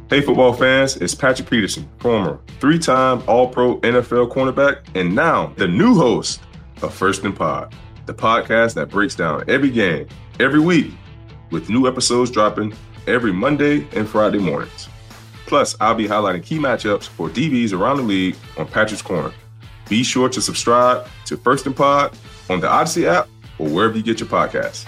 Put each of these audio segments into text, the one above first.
Hey, football fans, it's Patrick Peterson, former three-time All-Pro NFL cornerback, and now the new host of First and Pod, the podcast that breaks down every game, every week, with new episodes dropping every Monday and Friday mornings. Plus, I'll be highlighting key matchups for DBs around the league on Patrick's Corner. Be sure to subscribe to First and Pod on the Odyssey app or wherever you get your podcasts.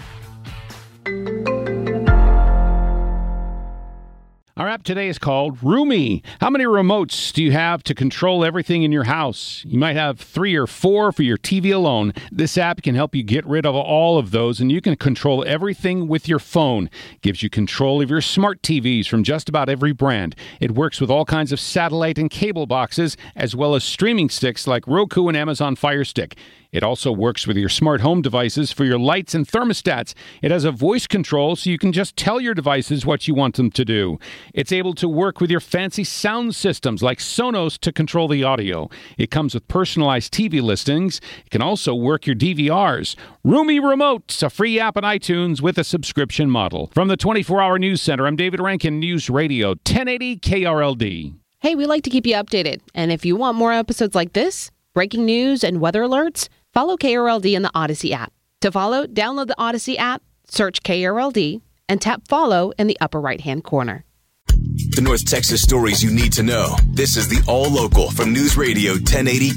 Our app today is called Roomie. How many remotes do you have to control everything in your house? You might have 3 or 4 for your TV alone. This app can help you get rid of all of those, and you can control everything with your phone. It gives you control of your smart TVs from just about every brand. It works with all kinds of satellite and cable boxes, as well as streaming sticks like Roku and Amazon Fire Stick. It also works with your smart home devices for your lights and thermostats. It has a voice control so you can just tell your devices what you want them to do. It's able to work with your fancy sound systems like Sonos to control the audio. It comes with personalized TV listings. It can also work your DVRs. Roomie Remote, a free app on iTunes with a subscription model. From the 24-Hour News Center, I'm David Rankin, News Radio 1080 KRLD. Hey, we like to keep you updated. And if you want more episodes like this, breaking news and weather alerts, follow KRLD in the Odyssey app. To follow, download the Odyssey app, search KRLD, and tap follow in the upper right-hand corner. The North Texas stories you need to know. This is the All Local from News Radio 1080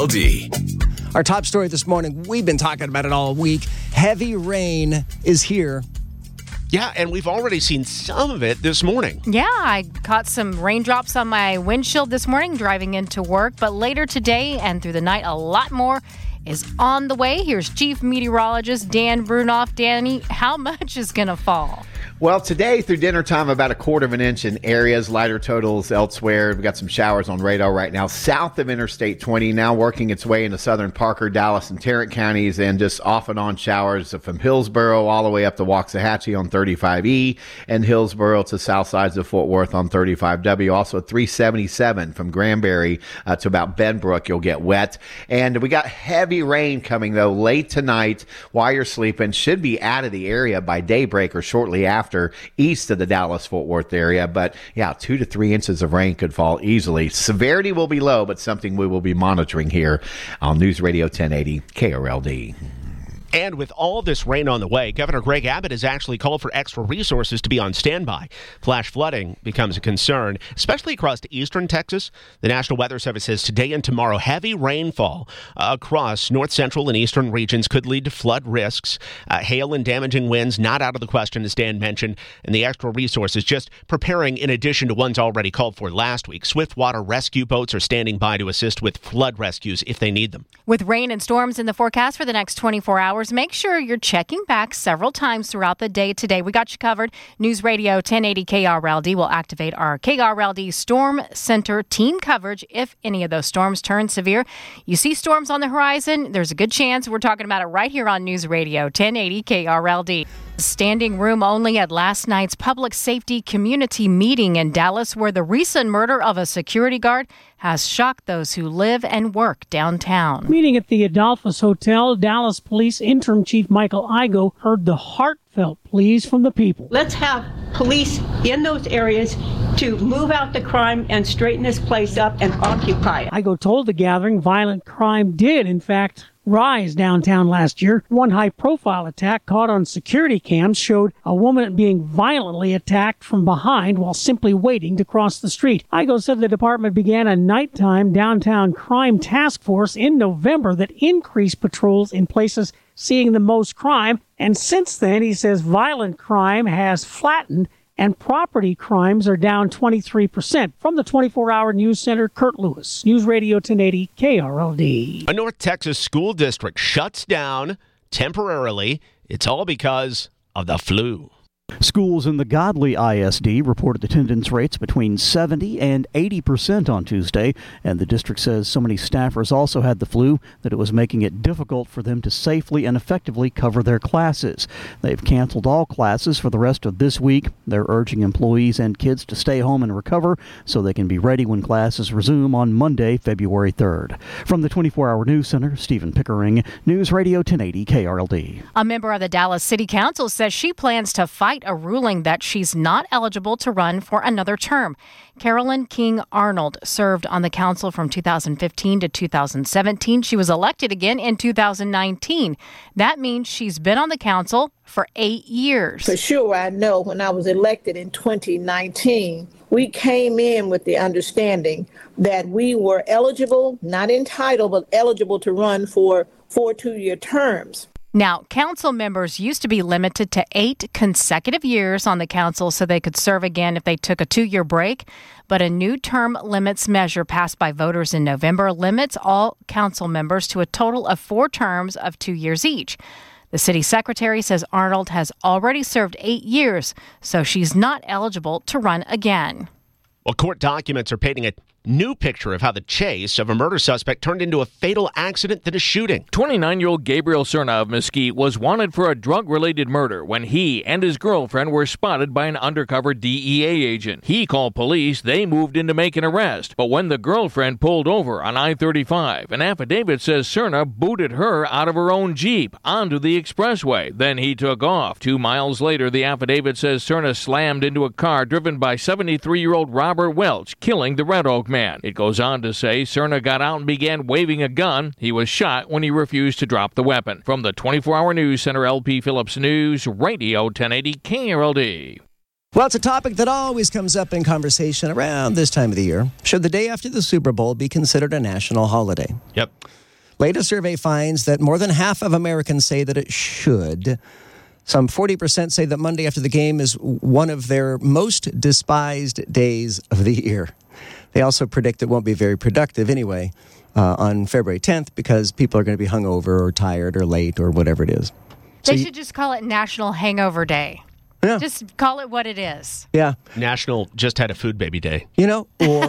KRLD. Our top story this morning, we've been talking about it all week. Heavy rain is here. Yeah, and we've already seen some of it this morning. Yeah, I caught some raindrops on my windshield this morning driving into work. But later today and through the night, a lot more is on the way. Here's Chief Meteorologist Dan Brunoff. Danny, how much is going to fall? Well, today through dinner time, about 1/4 inch in areas, lighter totals elsewhere. We've got some showers on radar right now south of Interstate 20, now working its way into southern Parker, Dallas, and Tarrant counties, and just off and on showers from Hillsborough all the way up to Waxahachie on 35E, and Hillsborough to south sides of Fort Worth on 35W. Also 377 from Granbury to about Benbrook, you'll get wet. And we got heavy rain coming, though, late tonight while you're sleeping. Should be out of the area by daybreak or shortly after, east of the Dallas-Fort Worth area. But yeah, 2 to 3 inches of rain could fall easily. Severity will be low, but something we will be monitoring here on News Radio 1080 KRLD. And with all this rain on the way, Governor Greg Abbott has actually called for extra resources to be on standby. Flash flooding becomes a concern, especially across eastern Texas. The National Weather Service says today and tomorrow, heavy rainfall across north central and eastern regions could lead to flood risks. Hail and damaging winds not out of the question, as Dan mentioned, and the extra resources just preparing in addition to ones already called for last week. Swiftwater rescue boats are standing by to assist with flood rescues if they need them. With rain and storms in the forecast for the next 24 hours, make sure you're checking back several times throughout the day today. We got you covered. News Radio 1080 KRLD will activate our KRLD Storm Center team coverage if any of those storms turn severe. You see storms on the horizon, there's a good chance we're talking about it right here on News Radio 1080 KRLD. Standing room only at last night's public safety community meeting in Dallas, where the recent murder of a security guard has shocked those who live and work downtown. Meeting at the Adolphus Hotel, Dallas Police Interim Chief Michael Igo heard the heartfelt pleas from the people. Let's have police in those areas to move out the crime and straighten this place up and occupy it. Igo told the gathering violent crime did, in fact, rise downtown last year. One high-profile attack caught on security cams showed a woman being violently attacked from behind while simply waiting to cross the street. Igo said the department began a nighttime downtown crime task force in November that increased patrols in places seeing the most crime. And since then, he says violent crime has flattened and property crimes are down 23%. From the 24-Hour News Center, Kurt Lewis, News Radio 1080 KRLD. A North Texas school district shuts down temporarily. It's all because of the flu. Schools in the Godley ISD reported attendance rates between 70 and 80% on Tuesday, and the district says so many staffers also had the flu that it was making it difficult for them to safely and effectively cover their classes. They've canceled all classes for the rest of this week. They're urging employees and kids to stay home and recover so they can be ready when classes resume on Monday, February 3rd. From the 24-Hour News Center, Stephen Pickering, News Radio 1080 KRLD. A member of the Dallas City Council says she plans to fight await a ruling that she's not eligible to run for another term. Carolyn King Arnold served on the council from 2015 to 2017. She was elected again in 2019. That means she's been on the council for 8 years. For sure, I know when I was elected in 2019, we came in with the understanding that we were eligible, not entitled, but eligible to run for 4 two-year terms. Now, council members used to be limited to 8 consecutive years on the council so they could serve again if they took a 2-year break. But a new term limits measure passed by voters in November limits all council members to a total of 4 terms of 2 years each. The city secretary says Arnold has already served 8 years, so she's not eligible to run again. Well, court documents are painting a new picture of how the chase of a murder suspect turned into a fatal accident then a shooting. 29-year-old Gabriel Cerna of Mesquite was wanted for a drug-related murder when he and his girlfriend were spotted by an undercover DEA agent. He called police. They moved in to make an arrest. But when the girlfriend pulled over on I-35, an affidavit says Cerna booted her out of her own Jeep onto the expressway. Then he took off. 2 miles later, the affidavit says Cerna slammed into a car driven by 73-year-old Robert Welch, killing the Red Oak man. It goes on to say Cerna got out and began waving a gun. He was shot when he refused to drop the weapon. From the 24-hour news center, LP Phillips News, Radio 1080 KRLD. Well, it's a topic that always comes up in conversation around this time of the year. Should the day after the Super Bowl be considered a national holiday? Yep. Latest survey finds that more than half of Americans say that it should. Some 40% say that Monday after the game is one of their most despised days of the year. They also predict it won't be very productive anyway on February 10th because people are going to be hungover or tired or late or whatever it is. They should just call it National Hangover Day. Yeah. Just call it what it is. Yeah. National Just Had a Food Baby Day. You know,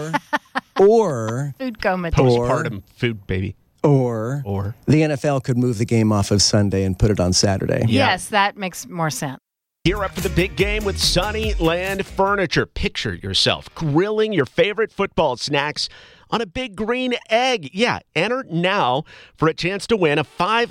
or Food coma day. Postpartum food baby. Or the NFL could move the game off of Sunday and put it on Saturday. Yes, that makes more sense. Gear up for the big game with Sunnyland Furniture. Picture yourself grilling your favorite football snacks on a big green egg. Yeah, enter now for a chance to win a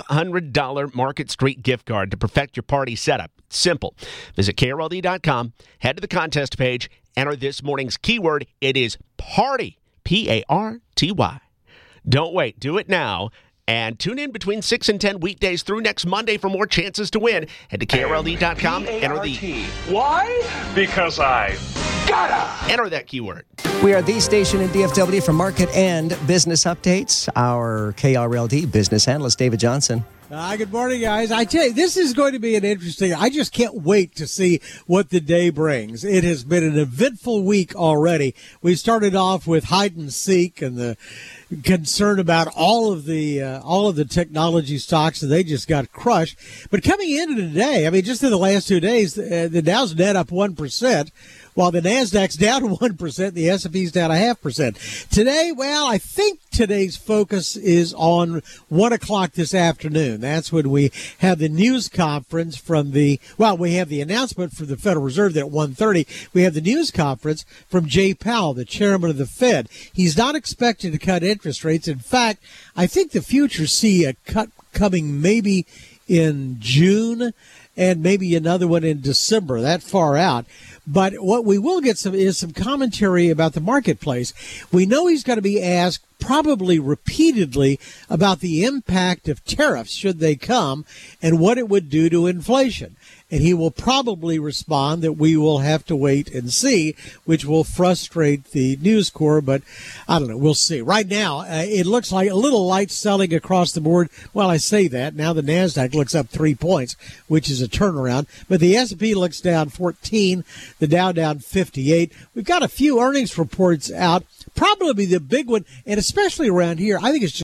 $500 Market Street gift card to perfect your party setup. It's simple. Visit KRLD.com, head to the contest page, enter this morning's keyword. It is party, P-A-R-T-Y. Don't wait. Do it now. And tune in between 6 and 10 weekdays through next Monday for more chances to win. Head to KRLD.com. Enter the... Why? Because I gotta. Enter that keyword. We are the station in DFW for market and business updates. Our KRLD business analyst, David Johnson. Good morning, guys. I tell you, this is going to be an interesting... I just can't wait to see what the day brings. It has been an eventful week already. We started off with hide and seek and the concern about all of the technology stocks, and they just got crushed. But coming into today, I mean, just in the last 2 days, the Dow's net up 1%. While the NASDAQ's down 1%, the S&P's down 0.5%. Today, well, I think today's focus is on 1 o'clock this afternoon. That's when we have the news conference we have the announcement from the Federal Reserve that at 1:30. We have the news conference from Jay Powell, the chairman of the Fed. He's not expected to cut interest rates. In fact, I think the futures see a cut coming maybe in June and maybe another one in December, that far out. But what we will get is some commentary about the marketplace. We know he's going to be asked probably repeatedly about the impact of tariffs should they come and what it would do to inflation. And he will probably respond that we will have to wait and see, which will frustrate the News Corps. But I don't know. We'll see. Right now, it looks like a little light selling across the board. Well, I say that. Now the NASDAQ looks up 3 points, which is a turnaround. But the S&P looks down 14, the Dow down 58. We've got a few earnings reports out. Probably the big one, and especially around here, I think it's just